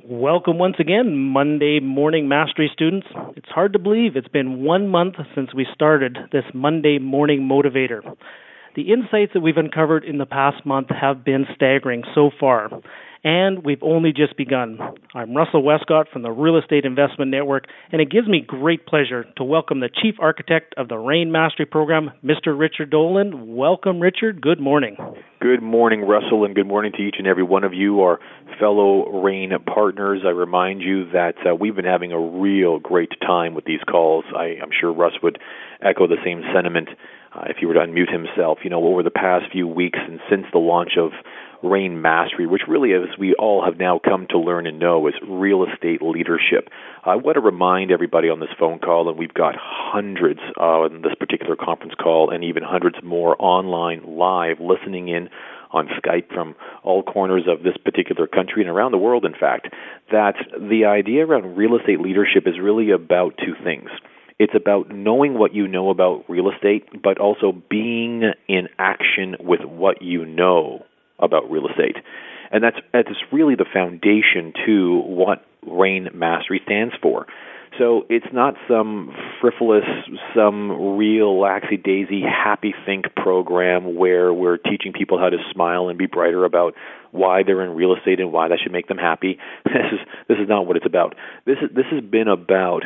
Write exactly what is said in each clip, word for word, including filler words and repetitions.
Welcome once again, Monday Morning Mastery students. It's hard to believe it's been one month since we started this Monday Morning Motivator. The insights that we've uncovered in the past month have been staggering so far, and we've only just begun. I'm Russell Westcott from the Real Estate Investment Network, and it gives me great pleasure to welcome the Chief Architect of the RAIN Mastery Program, Mister Richard Dolan. Welcome, Richard. Good morning. Good morning, Russell, and good morning to each and every one of you, our fellow RAIN partners. I remind you that uh, we've been having a real great time with these calls. I, I'm sure Russ would echo the same sentiment uh, if he were to unmute himself. You know, over the past few weeks and since the launch of RAIN Mastery, which really, as we all have now come to learn and know, is real estate leadership. I want to remind everybody on this phone call, and we've got hundreds uh, on this particular conference call and even hundreds more online live listening in on Skype from all corners of this particular country and around the world, in fact, that the idea around real estate leadership is really about two things. It's about knowing what you know about real estate, but also being in action with what you know about real estate. And that's, that's really the foundation to what RAIN Mastery stands for. So it's not some frivolous, some real laxy-daisy, happy-think program where we're teaching people how to smile and be brighter about why they're in real estate and why that should make them happy. This is this is not what it's about. This is, this has been about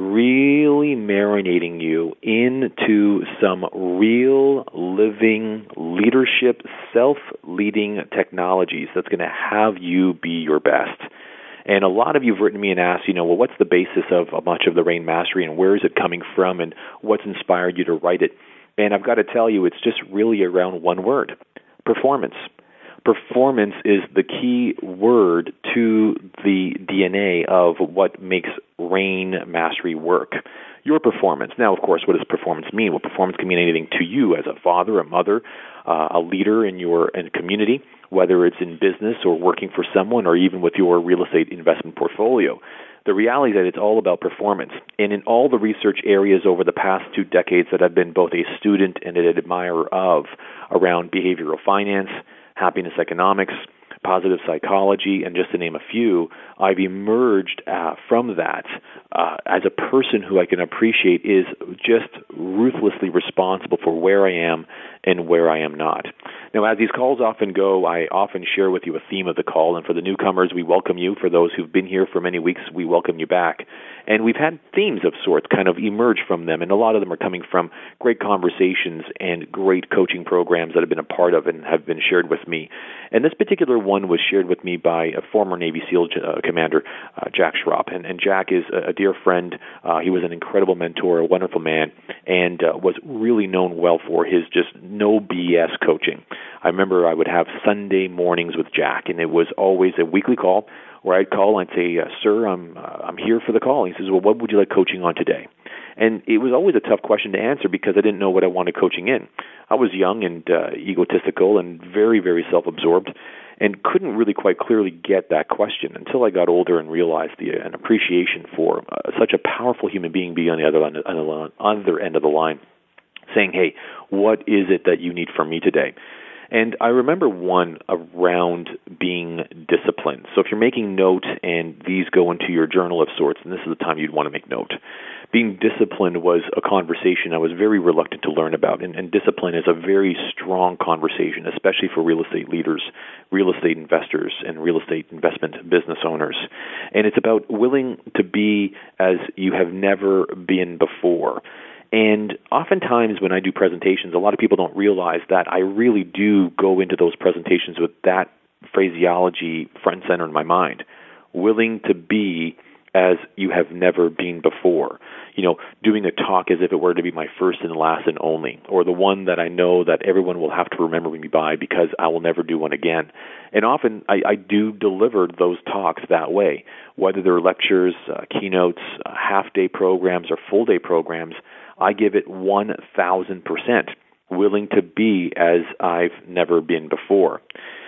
really marinating you into some real, living leadership, self-leading technologies that's going to have you be your best. And a lot of you have written me and asked, you know, well, what's the basis of uh, much of the RAIN Mastery and where is it coming from and what's inspired you to write it? And I've got to tell you, it's just really around one word, performance. Performance is the key word to the D N A of what makes RAIN Mastery work. Your performance. Now, of course, what does performance mean? Well, performance can mean anything to you as a father, a mother, uh, a leader in your in community, whether it's in business or working for someone or even with your real estate investment portfolio. The reality is that it's all about performance. And in all the research areas over the past two decades that I've been both a student and an admirer of around behavioral finance, happiness economics, positive psychology, and just to name a few, I've emerged uh, from that uh, as a person who I can appreciate is just ruthlessly responsible for where I am and where I am not. Now, as these calls often go, I often share with you a theme of the call, and for the newcomers, we welcome you. For those who've been here for many weeks, we welcome you back. And we've had themes of sorts kind of emerge from them, and a lot of them are coming from great conversations and great coaching programs that I've been a part of and have been shared with me. And this particular one was shared with me by a former Navy SEAL uh, commander, uh, Jack Schropp. And, and Jack is a, a dear friend. Uh, he was an incredible mentor, a wonderful man, and uh, was really known well for his just no B S coaching. I remember I would have Sunday mornings with Jack, and it was always a weekly call where I'd call and I'd say, uh, sir, I'm uh, I'm here for the call. And he says, well, what would you like coaching on today? And it was always a tough question to answer because I didn't know what I wanted coaching in. I was young and uh, egotistical and very, very self-absorbed and couldn't really quite clearly get that question until I got older and realized the, an appreciation for uh, such a powerful human being being on the other, on the other end of the line, saying, hey, what is it that you need from me today? And I remember one around being disciplined. So if you're making note and these go into your journal of sorts, and this is the time you'd want to make note, being disciplined was a conversation I was very reluctant to learn about. And, and discipline is a very strong conversation, especially for real estate leaders, real estate investors, and real estate investment business owners. And it's about willing to be as you have never been before. And oftentimes when I do presentations, a lot of people don't realize that I really do go into those presentations with that phraseology front and center in my mind, willing to be as you have never been before. You know, doing a talk as if it were to be my first and last and only, or the one that I know that everyone will have to remember me by because I will never do one again. And often I, I do deliver those talks that way, whether they're lectures, uh, keynotes, uh, half-day programs, or full-day programs. I give it one thousand percent, willing to be as I've never been before.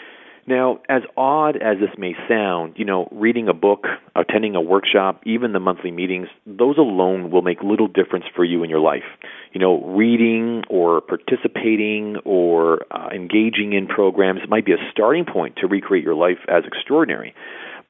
Now, as odd as this may sound, you know, reading a book, attending a workshop, even the monthly meetings, those alone will make little difference for you in your life. You know, reading or participating or uh, engaging in programs might be a starting point to recreate your life as extraordinary. But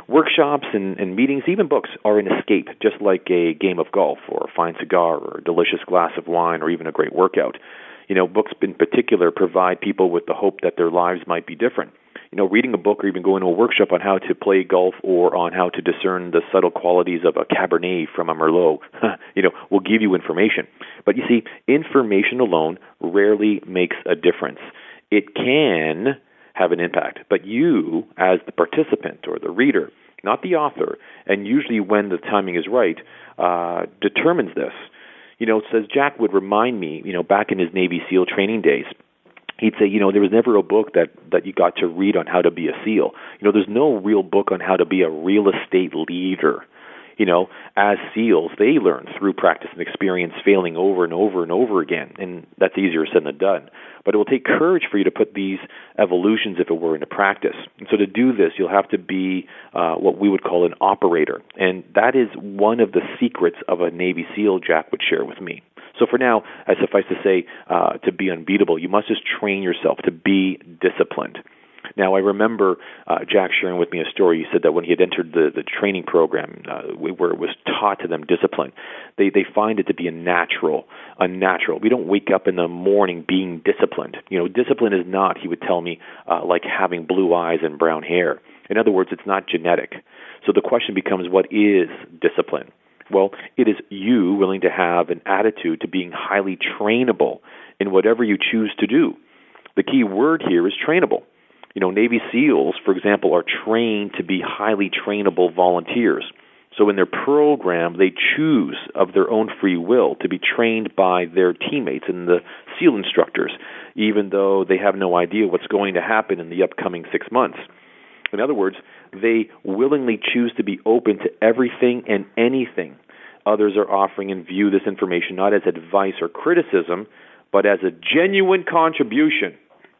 workshops and, and meetings, even books, are an escape, just like a game of golf or a fine cigar or a delicious glass of wine or even a great workout. You know, books in particular provide people with the hope that their lives might be different. You know, reading a book or even going to a workshop on how to play golf or on how to discern the subtle qualities of a Cabernet from a Merlot, you know, will give you information. But you see, information alone rarely makes a difference. It can have an impact, but you, as the participant or the reader, not the author, and usually when the timing is right, uh, determines this. You know, it says Jack would remind me, you know, back in his Navy SEAL training days, he'd say, you know, there was never a book that, that you got to read on how to be a SEAL. You know, there's no real book on how to be a real estate leader. You know, as SEALs, they learn through practice and experience, failing over and over and over again, and that's easier said than done. But it will take courage for you to put these evolutions, if it were, into practice. And so to do this, you'll have to be uh, what we would call an operator, and that is one of the secrets of a Navy SEAL, Jack would share with me. So for now, I suffice to say, uh, to be unbeatable, you must just train yourself to be disciplined. Now, I remember uh, Jack sharing with me a story. He said that when he had entered the, the training program uh, where it was taught to them discipline, they, they find it to be a natural, unnatural. We don't wake up in the morning being disciplined. You know, discipline is not, he would tell me, uh, like having blue eyes and brown hair. In other words, it's not genetic. So the question becomes, what is discipline? Well, it is you willing to have an attitude to being highly trainable in whatever you choose to do. The key word here is trainable. You know, Navy SEALs, for example, are trained to be highly trainable volunteers. So in their program, they choose of their own free will to be trained by their teammates and the SEAL instructors, even though they have no idea what's going to happen in the upcoming six months. In other words, they willingly choose to be open to everything and anything others are offering and view this information not as advice or criticism, but as a genuine contribution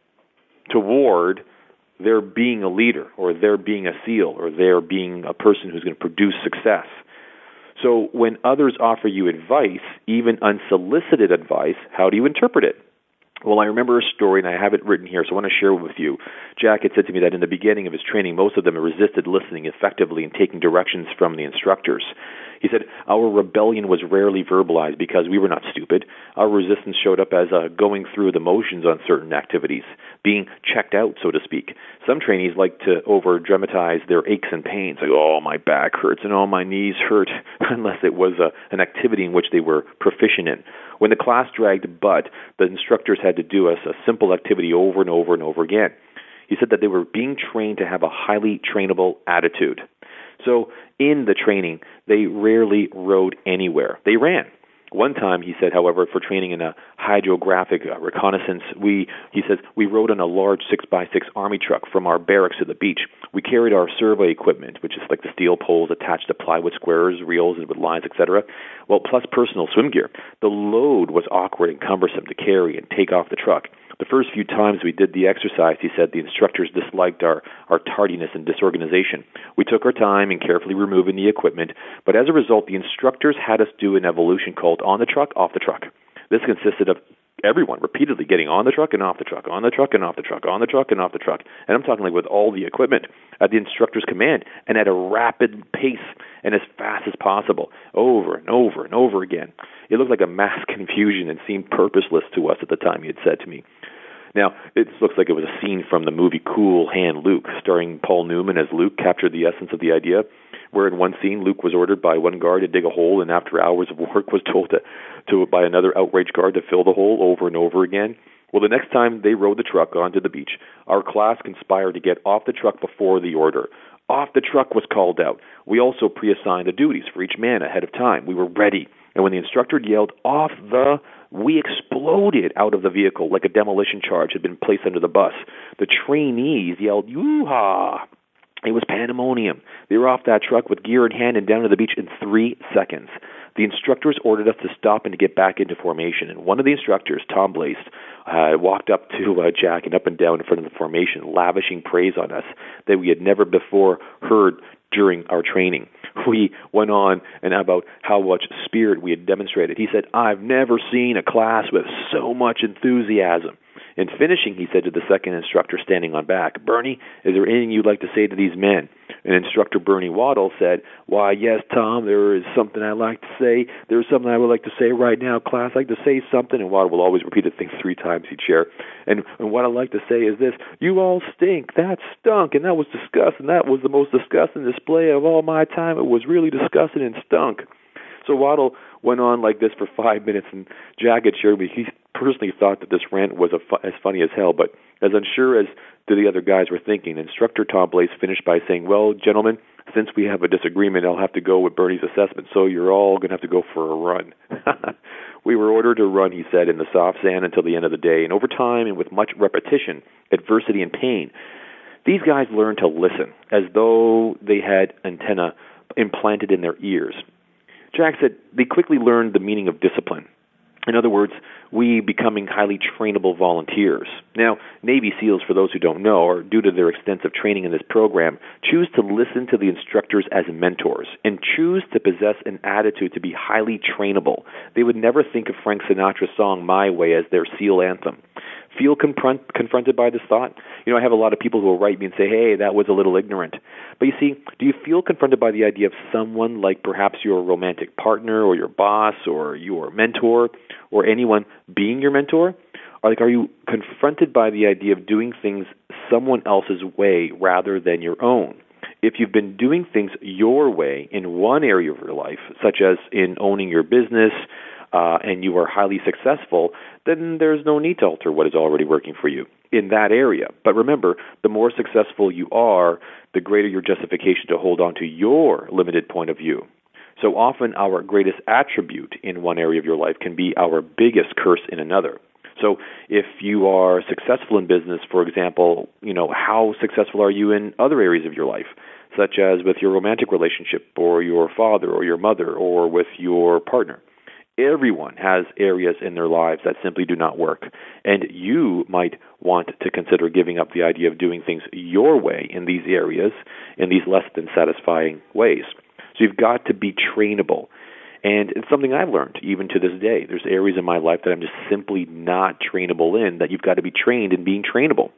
toward their being a leader or their being a SEAL or their being a person who's going to produce success. So when others offer you advice, even unsolicited advice, how do you interpret it? Well, I remember a story, and I have it written here, so I want to share it with you. Jack had said to me that in the beginning of his training, most of them resisted listening effectively and taking directions from the instructors. He said, our rebellion was rarely verbalized because we were not stupid. Our resistance showed up as uh, going through the motions on certain activities, being checked out, so to speak. Some trainees like to over-dramatize their aches and pains, like, oh, my back hurts and oh, my knees hurt, unless it was uh, an activity in which they were proficient in. When the class dragged butt, the instructors had to do us a simple activity over and over and over again. He said that they were being trained to have a highly trainable attitude. So in the training, they rarely rode anywhere. They ran. One time, he said, however, for training in a hydrographic uh, reconnaissance, we, he says, we rode on a large six by six Army truck from our barracks to the beach. We carried our survey equipment, which is like the steel poles attached to plywood squares, reels, and with lines, et cetera, well, plus personal swim gear. The load was awkward and cumbersome to carry and take off the truck. The first few times we did the exercise, he said, the instructors disliked our, our tardiness and disorganization. We took our time in carefully removing the equipment, but as a result, the instructors had us do an evolution called on the truck, off the truck. This consisted of everyone repeatedly getting on the truck and off the truck, on the truck and off the truck, on the truck and off the truck. And I'm talking like with all the equipment at the instructor's command and at a rapid pace and as fast as possible, over and over and over again. It looked like a mass confusion and seemed purposeless to us at the time, he had said to me. Now, it looks like it was a scene from the movie Cool Hand Luke, starring Paul Newman as Luke, captured the essence of the idea, where in one scene, Luke was ordered by one guard to dig a hole, and after hours of work was told to, to by another outraged guard to fill the hole over and over again. Well, the next time they rode the truck onto the beach, our class conspired to get off the truck before the order. Off the truck was called out. We also pre-assigned the duties for each man ahead of time. We were ready. And when the instructor yelled, off the, we exploded out of the vehicle like a demolition charge had been placed under the bus. The trainees yelled, yoo-ha! It was pandemonium. They were off that truck with gear in hand and down to the beach in three seconds. The instructors ordered us to stop and to get back into formation. And one of the instructors, Tom Blaze, uh, walked up to uh, Jack and up and down in front of the formation, lavishing praise on us that we had never before heard during our training. We went on and about how much spirit we had demonstrated. He said, I've never seen a class with so much enthusiasm. In finishing, he said to the second instructor standing on back, Bernie, is there anything you'd like to say to these men? And instructor Bernie Waddle said, "Why, yes, Tom, there is something I'd like to say. There's something I would like to say right now, class. I'd like to say something." And Waddle will always repeat the thing three times each year. And, and what I'd like to say is this: "You all stink. That stunk, and that was disgusting. That was the most disgusting display of all my time. It was really disgusting and stunk." So Waddle went on like this for five minutes, and Jack had shared with me he personally thought that this rant was a fu- as funny as hell, but as unsure as the other guys were thinking, instructor Tom Blaze finished by saying, "Well, gentlemen, since we have a disagreement, I'll have to go with Bernie's assessment, so you're all going to have to go for a run." "We were ordered to run," he said, "in the soft sand until the end of the day, and over time and with much repetition, adversity, and pain, these guys learned to listen as though they had antenna implanted in their ears." Jack said they quickly learned the meaning of discipline. In other words, we becoming highly trainable volunteers. Now, Navy SEALs, for those who don't know, or due to their extensive training in this program, choose to listen to the instructors as mentors and choose to possess an attitude to be highly trainable. They would never think of Frank Sinatra's song "My Way" as their SEAL anthem. Feel confront, confronted by this thought? You know, I have a lot of people who will write me and say, "Hey, that was a little ignorant." But you see, do you feel confronted by the idea of someone like perhaps your romantic partner or your boss or your mentor or anyone being your mentor? Or like, are you confronted by the idea of doing things someone else's way rather than your own? If you've been doing things your way in one area of your life, such as in owning your business, uh, and you are highly successful, then there's no need to alter what is already working for you in that area. But remember, the more successful you are, the greater your justification to hold on to your limited point of view. So often our greatest attribute in one area of your life can be our biggest curse in another. So if you are successful in business, for example, you know, how successful are you in other areas of your life, such as with your romantic relationship or your father or your mother or with your partner? Everyone has areas in their lives that simply do not work, and you might want to consider giving up the idea of doing things your way in these areas, in these less than satisfying ways. So you've got to be trainable, and it's something I've learned even to this day. There's areas in my life that I'm just simply not trainable in, that you've got to be trained in being trainable.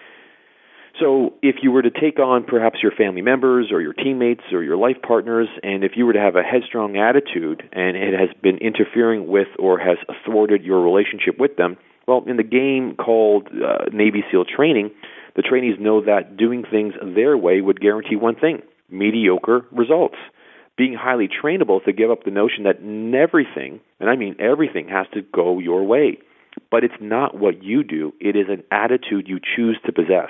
So if you were to take on perhaps your family members or your teammates or your life partners, and if you were to have a headstrong attitude and it has been interfering with or has thwarted your relationship with them, well, in the game called uh, Navy SEAL training, the trainees know that doing things their way would guarantee one thing: mediocre results. Being highly trainable is to give up the notion that everything, and I mean everything, has to go your way. But it's not what you do. It is an attitude you choose to possess.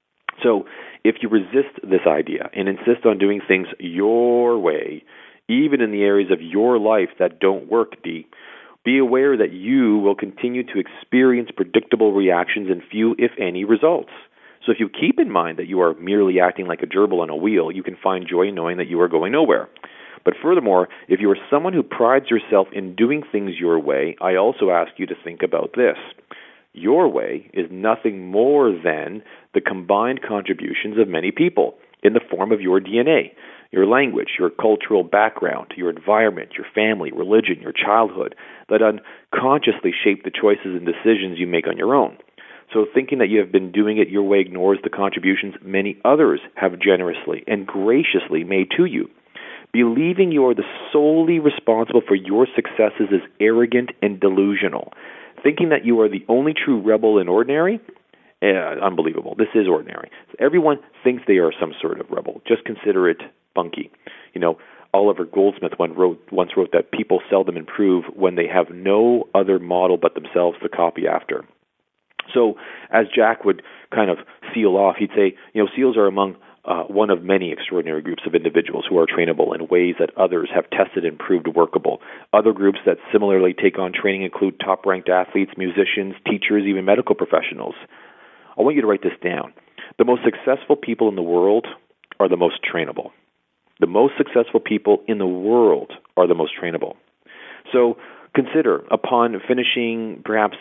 So if you resist this idea and insist on doing things your way, even in the areas of your life that don't work, D, be aware that you will continue to experience predictable reactions and few, if any, results. So if you keep in mind that you are merely acting like a gerbil on a wheel, you can find joy in knowing that you are going nowhere. But furthermore, if you are someone who prides yourself in doing things your way, I also ask you to think about this. Your way is nothing more than the combined contributions of many people in the form of your D N A, your language, your cultural background, your environment, your family, religion, your childhood, that unconsciously shape the choices and decisions you make on your own. So thinking that you have been doing it your way ignores the contributions many others have generously and graciously made to you. Believing you are the solely responsible for your successes is arrogant and delusional. Thinking that you are the only true rebel in ordinary, eh, unbelievable. This is ordinary. Everyone thinks they are some sort of rebel. Just consider it bunky. You know, Oliver Goldsmith once wrote, once wrote that people seldom improve when they have no other model but themselves to copy after. So as Jack would kind of seal off, he'd say, you know, SEALs are among uh, one of many extraordinary groups of individuals who are trainable in ways that others have tested and proved workable. Other groups that similarly take on training include top-ranked athletes, musicians, teachers, even medical professionals. I want you to write this down. The most successful people in the world are the most trainable. The most successful people in the world are the most trainable. So consider, upon finishing perhaps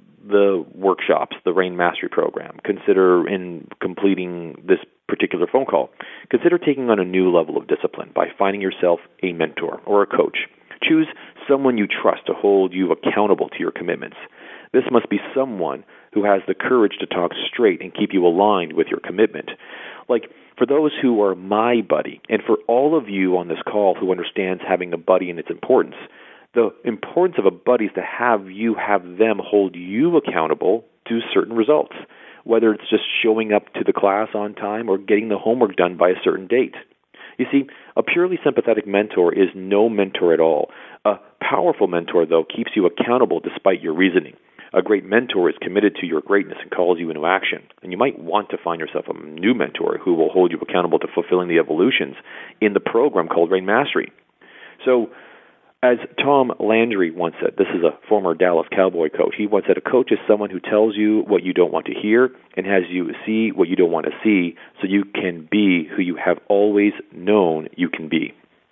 the workshops, the RAIN Mastery Program, consider in completing this particular phone call, consider taking on a new level of discipline by finding yourself a mentor or a coach. Choose someone you trust to hold you accountable to your commitments. This must be someone who has the courage to talk straight and keep you aligned with your commitment. Like, for those who are my buddy, and for all of you on this call who understands having a buddy and its importance, the importance of a buddy is to have you have them hold you accountable to certain results, whether it's just showing up to the class on time or getting the homework done by a certain date. You see, a purely sympathetic mentor is no mentor at all. A powerful mentor, though, keeps you accountable despite your reasoning. A great mentor is committed to your greatness and calls you into action. And you might want to find yourself a new mentor who will hold you accountable to fulfilling the evolutions in the program called Rain Mastery. So, as Tom Landry once said, this is a former Dallas Cowboy coach, he once said, a coach is someone who tells you what you don't want to hear and has you see what you don't want to see so you can be who you have always known you can be.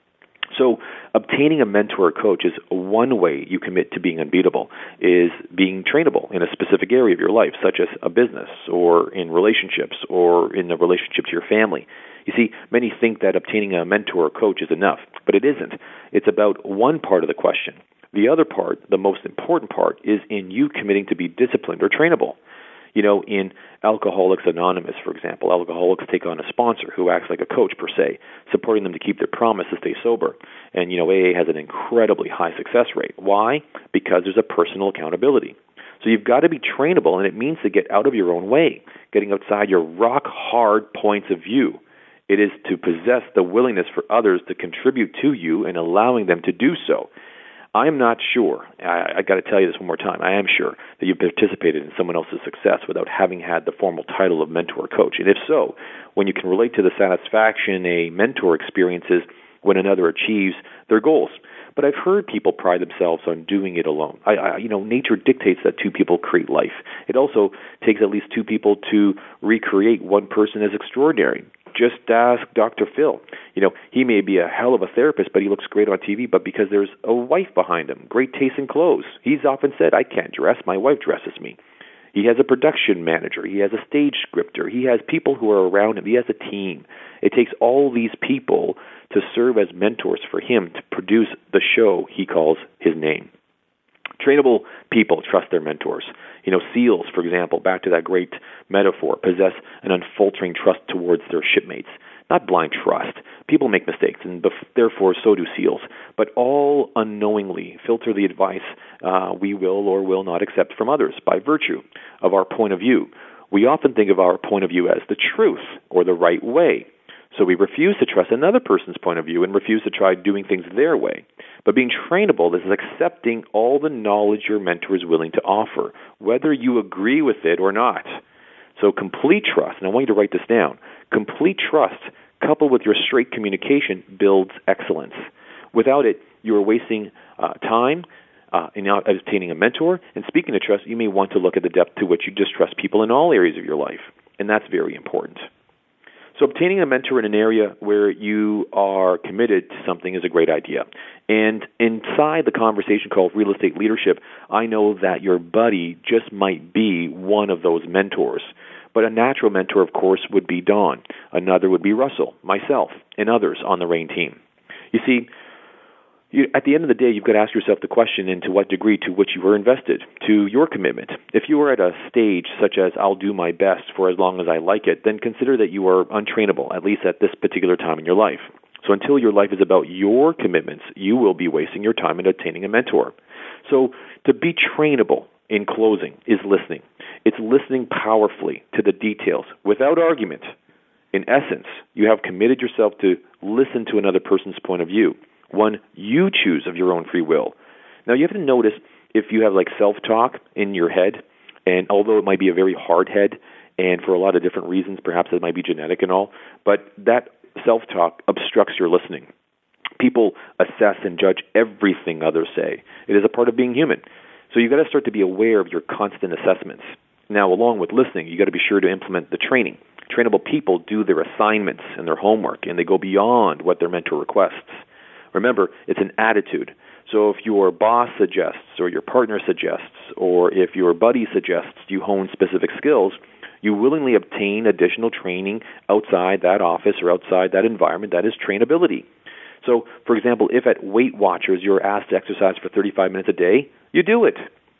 So obtaining a mentor or coach is one way you commit to being unbeatable, is being trainable in a specific area of your life, such as a business or in relationships or in a relationship to your family. You see, many think that obtaining a mentor or coach is enough, but it isn't. It's about one part of the question. The other part, the most important part, is in you committing to be disciplined or trainable. You know, in Alcoholics Anonymous, for example, alcoholics take on a sponsor who acts like a coach per se, supporting them to keep their promise to stay sober. And, you know, A A has an incredibly high success rate. Why? Because there's a personal accountability. So you've got to be trainable, and it means to get out of your own way, getting outside your rock-hard points of view. It is to possess the willingness for others to contribute to you and allowing them to do so. I'm not sure, I, I got to tell you this one more time, I am sure that you've participated in someone else's success without having had the formal title of mentor or coach. And if so, when you can relate to the satisfaction a mentor experiences when another achieves their goals. But I've heard people pride themselves on doing it alone. I, I, you know, nature dictates that two people create life. It also takes at least two people to recreate one person as extraordinary. Just ask Doctor Phil. You know, he may be a hell of a therapist, but he looks great on T V, but because there's a wife behind him, great taste in clothes. He's often said, I can't dress, my wife dresses me. He has a production manager. He has a stage scripter. He has people who are around him. He has a team. It takes all these people to serve as mentors for him to produce the show he calls his name. Trainable people trust their mentors. You know, SEALs, for example, back to that great metaphor, possess an unfaltering trust towards their shipmates. Not blind trust. People make mistakes, and bef- therefore so do SEALs. But all unknowingly filter the advice uh, we will or will not accept from others by virtue of our point of view. We often think of our point of view as the truth or the right way. So we refuse to trust another person's point of view and refuse to try doing things their way. But being trainable is accepting all the knowledge your mentor is willing to offer, whether you agree with it or not. So complete trust, and I want you to write this down, complete trust coupled with your straight communication builds excellence. Without it, you are wasting uh, time uh, in obtaining a mentor. And speaking of trust, you may want to look at the depth to which you distrust people in all areas of your life, and that's very important. So obtaining a mentor in an area where you are committed to something is a great idea. And inside the conversation called Real Estate Leadership, I know that your buddy just might be one of those mentors. But a natural mentor, of course, would be Don. Another would be Russell, myself, and others on the RAIN team. You see, You, at the end of the day, you've got to ask yourself the question in to what degree to which you are invested, to your commitment. If you are at a stage such as I'll do my best for as long as I like it, then consider that you are untrainable, at least at this particular time in your life. So until your life is about your commitments, you will be wasting your time in obtaining a mentor. So to be trainable, in closing, is listening. It's listening powerfully to the details without argument. In essence, you have committed yourself to listen to another person's point of view, one you choose of your own free will. Now, you have to notice if you have like self-talk in your head, and although it might be a very hard head, and for a lot of different reasons, perhaps it might be genetic and all, but that self-talk obstructs your listening. People assess and judge everything others say. It is a part of being human. So you've got to start to be aware of your constant assessments. Now, along with listening, you've got to be sure to implement the training. Trainable people do their assignments and their homework, and they go beyond what their mentor requests. Remember, it's an attitude. So if your boss suggests or your partner suggests or if your buddy suggests you hone specific skills, you willingly obtain additional training outside that office or outside that environment. That is trainability. So, for example, if at Weight Watchers you're asked to exercise for thirty-five minutes a day, you do it.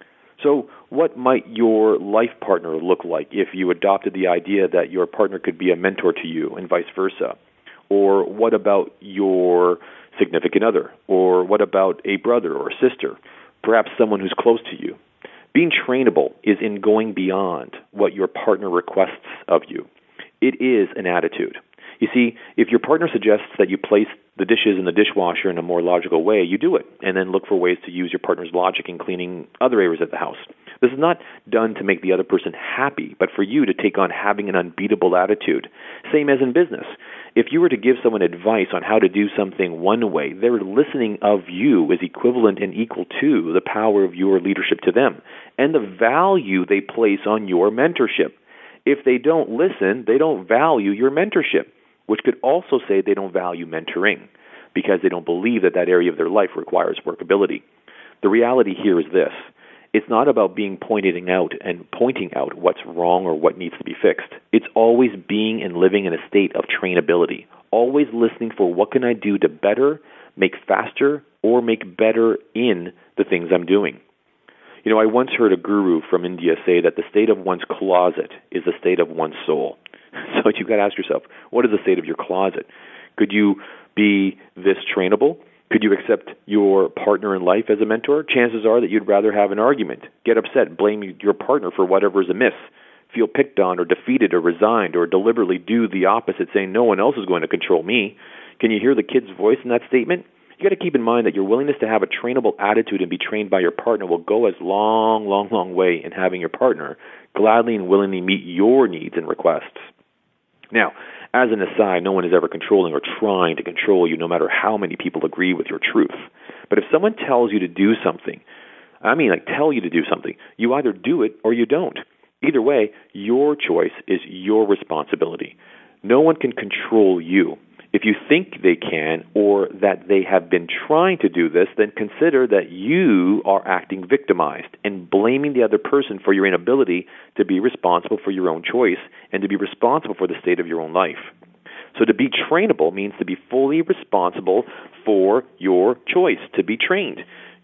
So what might your life partner look like if you adopted the idea that your partner could be a mentor to you and vice versa? Or what about your significant other? Or what about a brother or sister? Perhaps someone who's close to you. Being trainable is in going beyond what your partner requests of you. It is an attitude. You see, if your partner suggests that you place the dishes in the dishwasher in a more logical way, you do it, and then look for ways to use your partner's logic in cleaning other areas of the house. This is not done to make the other person happy, but for you to take on having an unbeatable attitude. Same as in business. If you were to give someone advice on how to do something one way, their listening of you is equivalent and equal to the power of your leadership to them and the value they place on your mentorship. If they don't listen, they don't value your mentorship, which could also say they don't value mentoring because they don't believe that that area of their life requires workability. The reality here is this. It's not about being pointing out and pointing out what's wrong or what needs to be fixed. It's always being and living in a state of trainability, always listening for what can I do to better, make faster, or make better in the things I'm doing. You know, I once heard a guru from India say that the state of one's closet is the state of one's soul. So you've got to ask yourself, what is the state of your closet? Could you be this trainable? Could you accept your partner in life as a mentor? Chances are that you'd rather have an argument, get upset, blame your partner for whatever is amiss, feel picked on or defeated or resigned, or deliberately do the opposite, saying no one else is going to control me. Can you hear the kid's voice in that statement? You got to keep in mind that your willingness to have a trainable attitude and be trained by your partner will go as long, long, long way in having your partner gladly and willingly meet your needs and requests. Now, as an aside, no one is ever controlling or trying to control you, no matter how many people agree with your truth. But if someone tells you to do something, I mean like tell you to do something, you either do it or you don't. Either way, your choice is your responsibility. No one can control you. If you think they can or that they have been trying to do this, then consider that you are acting victimized and blaming the other person for your inability to be responsible for your own choice and to be responsible for the state of your own life. So to be trainable means to be fully responsible for your choice, to be trained.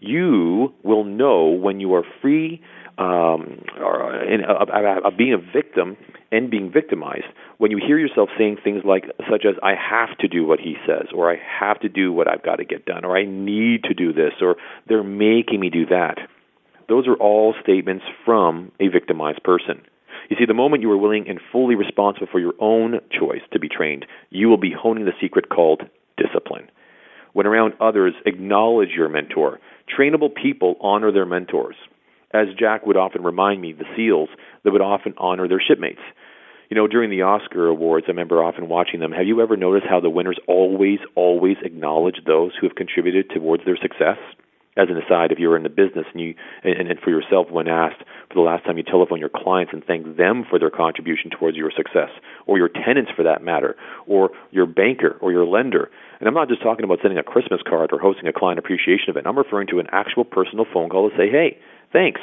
You will know when you are free um, or in, of, of being a victim and being victimized when you hear yourself saying things like, such as, I have to do what he says, or I have to do what I've got to get done, or I need to do this, or they're making me do that. Those are all statements from a victimized person. You see, the moment you are willing and fully responsible for your own choice to be trained, you will be honing the secret called discipline. When around others, acknowledge your mentor. Trainable people honor their mentors. As Jack would often remind me, the SEALs, they would often honor their shipmates. You know, during the Oscar Awards, I remember often watching them. Have you ever noticed how the winners always, always acknowledge those who have contributed towards their success? As an aside, if you're in the business and you and, and for yourself, when asked for the last time you telephone your clients and thank them for their contribution towards your success, or your tenants for that matter, or your banker or your lender. And I'm not just talking about sending a Christmas card or hosting a client appreciation event. I'm referring to an actual personal phone call to say, hey, thanks.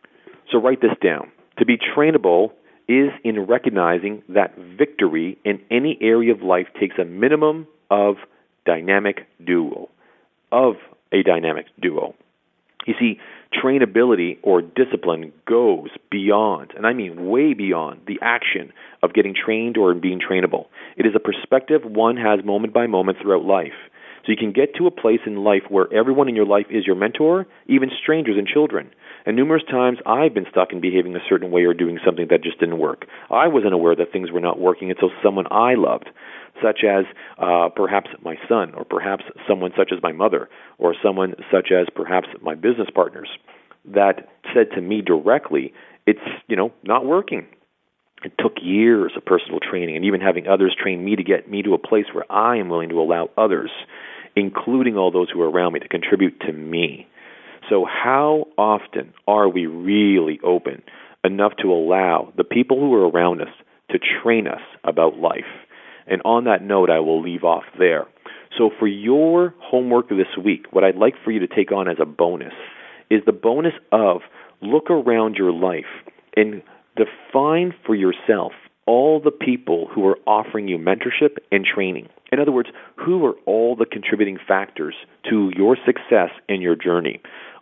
So write this down. To be trainable is in recognizing that victory in any area of life takes a minimum of dynamic duo, of a dynamic duo. You see, trainability or discipline goes beyond, and I mean way beyond, the action of getting trained or being trainable. It is a perspective one has moment by moment throughout life. So you can get to a place in life where everyone in your life is your mentor, even strangers and children. And numerous times I've been stuck in behaving a certain way or doing something that just didn't work. I wasn't aware that things were not working until someone I loved, such as uh, perhaps my son, or perhaps someone such as my mother, or someone such as perhaps my business partners, that said to me directly, it's, you know, not working. It took years of personal training and even having others train me to get me to a place where I am willing to allow others, including all those who are around me, to contribute to me. So how often are we really open enough to allow the people who are around us to train us about life? And on that note, I will leave off there. So for your homework this week, what I'd like for you to take on as a bonus is the bonus of look around your life and define for yourself all the people who are offering you mentorship and training. In other words, who are all the contributing factors to your success in your journey?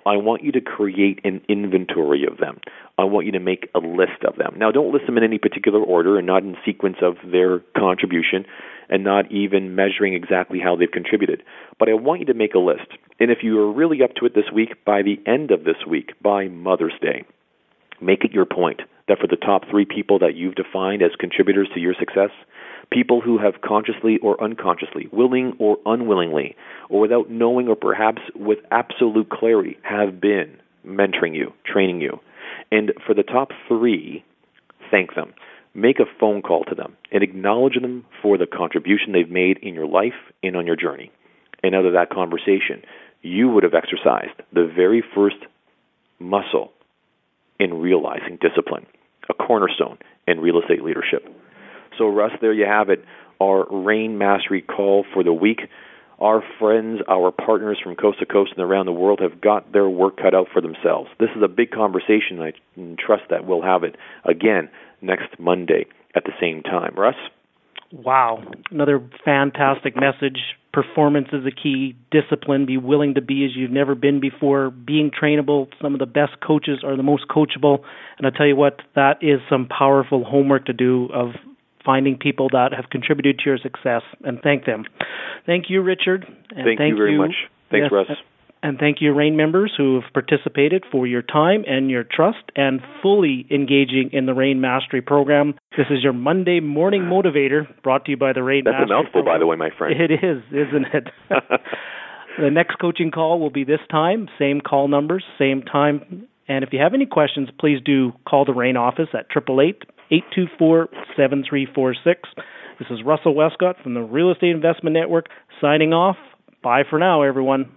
I want you to create an inventory of them. I want you to make a list of them. Now, don't list them in any particular order and not in sequence of their contribution and not even measuring exactly how they've contributed. But I want you to make a list. And if you are really up to it this week, by the end of this week, by Mother's Day, make it your point that for the top three people that you've defined as contributors to your success, people who have consciously or unconsciously, willing or unwillingly, or without knowing or perhaps with absolute clarity, have been mentoring you, training you. And for the top three, thank them. Make a phone call to them and acknowledge them for the contribution they've made in your life and on your journey. And out of that conversation, you would have exercised the very first muscle in realizing discipline, a cornerstone in real estate leadership. So, Russ, there you have it, our RAIN Mastery call for the week. Our friends, our partners from coast to coast and around the world have got their work cut out for themselves. This is a big conversation. I trust that we'll have it again next Monday at the same time. Russ? Wow. Another fantastic message. Performance is a key. Discipline. Be willing to be as you've never been before. Being trainable. Some of the best coaches are the most coachable. And I'll tell you what, that is some powerful homework to do of finding people that have contributed to your success, and thank them. Thank you, Richard. And thank, thank you very you, much. Thanks, yes, Russ. And thank you, RAIN members who have participated for your time and your trust and fully engaging in the RAIN Mastery program. This is your Monday Morning Motivator brought to you by the RAIN That's Mastery That's a mouthful, program. By the way, my friend. It is, isn't it? The next coaching call will be this time, same call numbers, same time. And if you have any questions, please do call the RAIN office at eight eight eight, eight two four, seven three four six. This is Russell Westcott from the Real Estate Investment Network signing off. Bye for now, everyone.